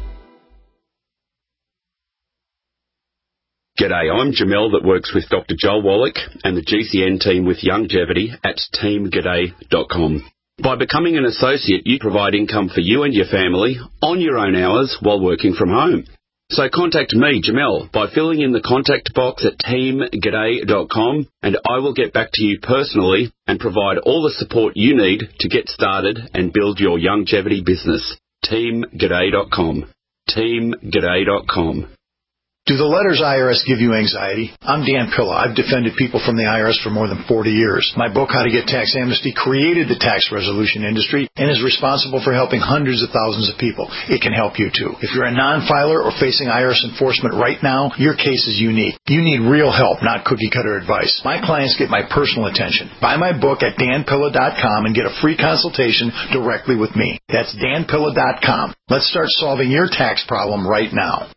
G'day, I'm Jamel that works with Doctor Joel Wallach and the G C N team with Longevity at team g'day dot com. By becoming an associate, you provide income for you and your family on your own hours while working from home. So contact me, Jamel, by filling in the contact box at team g'day dot com, and I will get back to you personally and provide all the support you need to get started and build your longevity business. team g'day dot com. team g'day dot com. Do the letters I R S give you anxiety? I'm Dan Pilla. I've defended people from the I R S for more than forty years. My book, How to Get Tax Amnesty, created the tax resolution industry and is responsible for helping hundreds of thousands of people. It can help you too. If you're a non-filer or facing I R S enforcement right now, your case is unique. You need real help, not cookie-cutter advice. My clients get my personal attention. Buy my book at dan pilla dot com and get a free consultation directly with me. That's dan pilla dot com. Let's start solving your tax problem right now.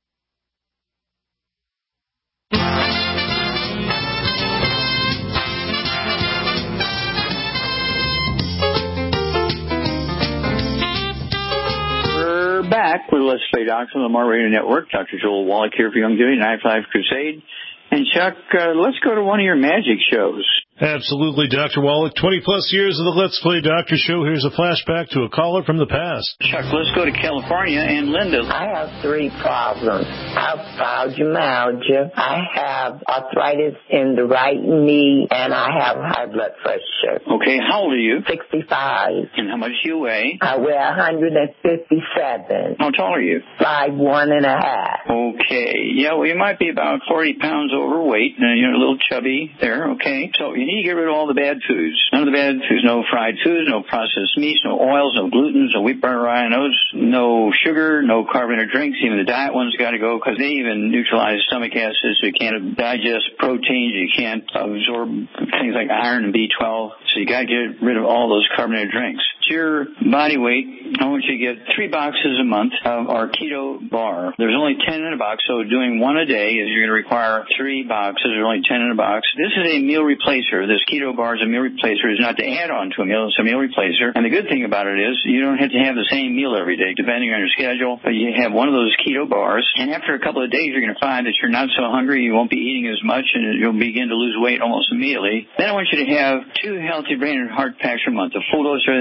Back with Let's Play Doctor on the Mar Radio Network. Doctor Joel Wallach here for Longevity ninety-five Crusade. And Chuck, uh, let's go to one of your magic shows. Absolutely, Doctor Wallach. twenty-plus years of the Let's Play Doctor Show. Here's a flashback to a caller from the past. Chuck, let's go to California and Linda. I have three problems. I have fibromyalgia, I have arthritis in the right knee, and I have high blood pressure. Okay, how old are you? sixty-five. And how much do you weigh? I weigh one hundred fifty-seven. How tall are you? Five one and a half. Okay, yeah, well, you might be about forty pounds overweight, and you're a little chubby there, okay? So you need to get rid of all the bad foods. None of the bad foods, no fried foods, no processed meats, no oils, no glutens, no wheat, bran, rye, and oats, no sugar, no carbonated drinks. Even the diet ones got to go because they even neutralize stomach acids. So you can't digest proteins. You can't absorb things like iron and B twelve. So you got to get rid of all those carbonated drinks. To your body weight, I want you to get three boxes a month of our keto bar. There's only ten in a box, so doing one a day is you're going to require three boxes. There's only ten in a box. This is a meal replacer. This keto bar is a meal replacer. It's not to add on to a meal. It's a meal replacer. And the good thing about it is you don't have to have the same meal every day, depending on your schedule. But you have one of those keto bars, and after a couple of days, you're going to find that you're not so hungry. You won't be eating as much, and you'll begin to lose weight almost immediately. Then I want you to have two healthy brain and heart packs a month, a full dose of everything twice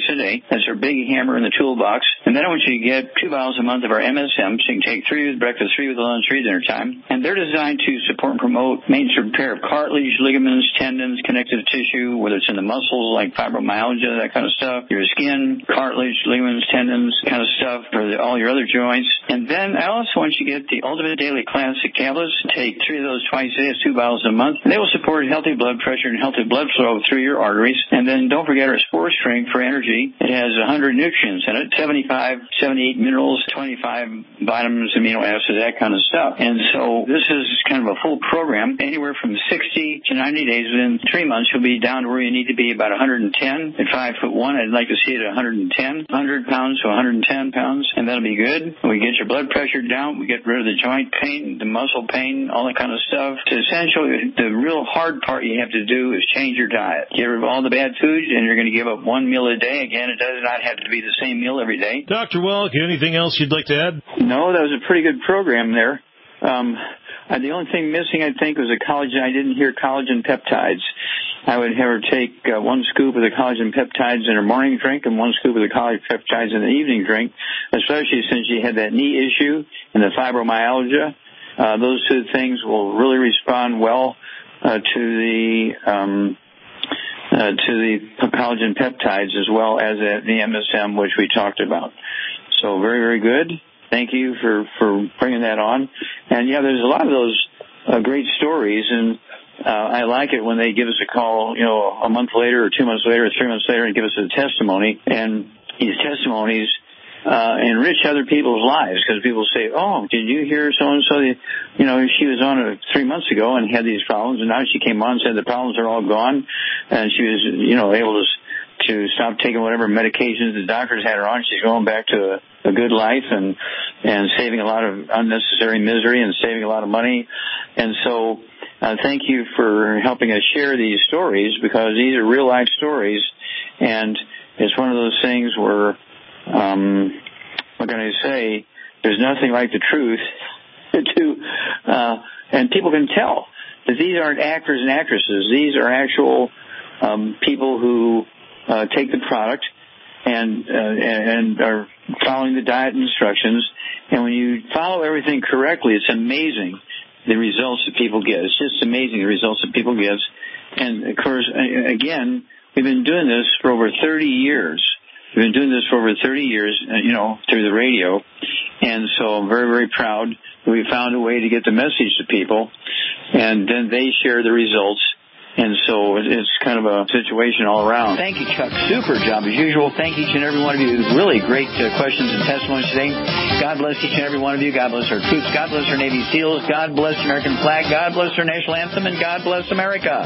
twice a day. That's our big hammer in the toolbox. And then I want you to get two bottles a month of our M S M, so you can take three with breakfast, three with lunch, three dinner time. And they're designed to support and promote maintenance and repair of cartilage, ligaments, tendons, connective tissue, whether it's in the muscles like fibromyalgia, that kind of stuff, your skin, cartilage, ligaments, tendons, kind of stuff for the, all your other joints. And then I also want you to get the Ultimate Daily Classic tablets. Take three of those twice a day, two bottles a month. They will support healthy blood pressure and healthy blood flow through your arteries. And then don't forget our Spore Strength for energy. It has one hundred nutrients in it, seventy-five, seventy-eight minerals, twenty-five vitamins, amino acids, that kind of stuff. And so this is kind of a full program. Anywhere from sixty to ninety days, within three months, you'll be down to where you need to be, about one hundred ten. At five foot one, I'd like to see it at one hundred ten, one hundred pounds to one hundred ten pounds, and that'll be good. We get your blood pressure down. We get rid of the joint pain, the muscle pain, all that kind of stuff. So essentially, the real hard part you have to do is change your diet. Get rid of all the bad foods, and you're going to give up one meal a day. Again, it does not have to be the same meal every day. Doctor Wallach, anything else you'd like to add? No, that was a pretty good program there. Um, uh, the only thing missing, I think, was a collagen. I didn't hear collagen peptides. I would have her take uh, one scoop of the collagen peptides in her morning drink and one scoop of the collagen peptides in the evening drink, especially since she had that knee issue and the fibromyalgia. Uh, those two things will really respond well uh, to the um, uh, to the collagen peptides as well as the M S M, which we talked about. So very, very good. Thank you for, for bringing that on. And, yeah, there's a lot of those uh, great stories, and uh, I like it when they give us a call, you know, a month later or two months later or three months later and give us a testimony. And these testimonies uh, enrich other people's lives because people say, oh, did you hear so-and-so? You know, she was on it three months ago and had these problems, and now she came on and said the problems are all gone, and she was, you know, able to to stop taking whatever medications the doctors had her on. She's going back to a, a good life and and saving a lot of unnecessary misery and saving a lot of money. And so uh, thank you for helping us share these stories, because these are real life stories, and it's one of those things where, um, what can I say, there's nothing like the truth to, uh, and people can tell that these aren't actors and actresses. These are actual um, people who Uh, take the product and uh, and are following the diet instructions. And when you follow everything correctly, it's amazing the results that people get. It's just amazing the results that people get. And, of course, again, we've been doing this for over thirty years. We've been doing this for over thirty years, you know, through the radio. And so I'm very, very proud that we found a way to get the message to people. And then they share the results. And so it's kind of a situation all around. Thank you, Chuck. Super job as usual. Thank each and every one of you. Really great uh, questions and testimonies today. God bless each and every one of you. God bless our troops. God bless our Navy SEALs. God bless the American flag. God bless our national anthem. And God bless America.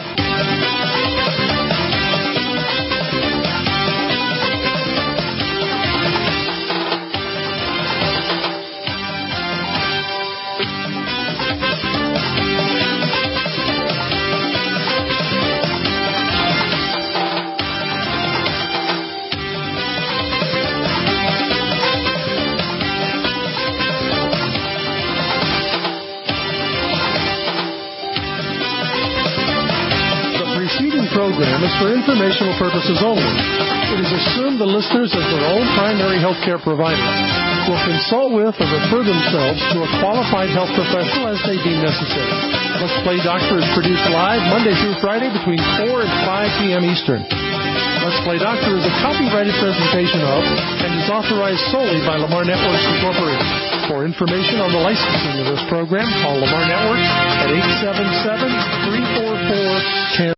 Program is for informational purposes only. It is assumed the listeners, as their own primary health care provider, will consult with or refer themselves to a qualified health professional as they deem necessary. Let's Play Doctor is produced live Monday through Friday between four and five p.m. Eastern. Let's Play Doctor is a copyrighted presentation of and is authorized solely by Lamar Networks Incorporated. For information on the licensing of this program, call Lamar Networks at eight seven seven, three four four, one zero.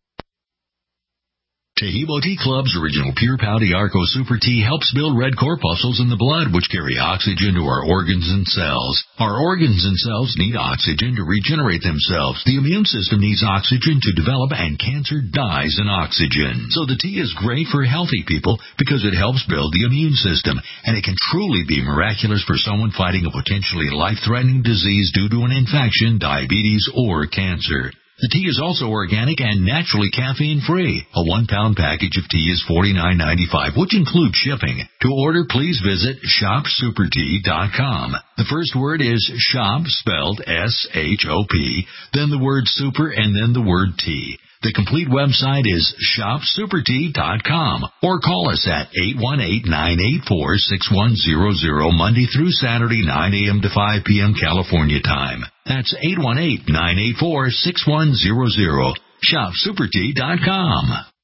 Tehebo Tea Club's original Pure Pouty Arco Super Tea helps build red corpuscles in the blood, which carry oxygen to our organs and cells. Our organs and cells need oxygen to regenerate themselves. The immune system needs oxygen to develop, and cancer dies in oxygen. So the tea is great for healthy people because it helps build the immune system, and it can truly be miraculous for someone fighting a potentially life-threatening disease due to an infection, diabetes, or cancer. The tea is also organic and naturally caffeine-free. A one-pound package of tea is forty-nine ninety-five, which includes shipping. To order, please visit shop super tea dot com. The first word is shop, spelled S H O P, then the word super, and then the word tea. The complete website is shop super tea dot com or call us at eight one eight, nine eight four, six one zero zero Monday through Saturday, nine a.m. to five p.m. California time. That's eight one eight, nine eight four, six one zero zero. shop super tea dot com.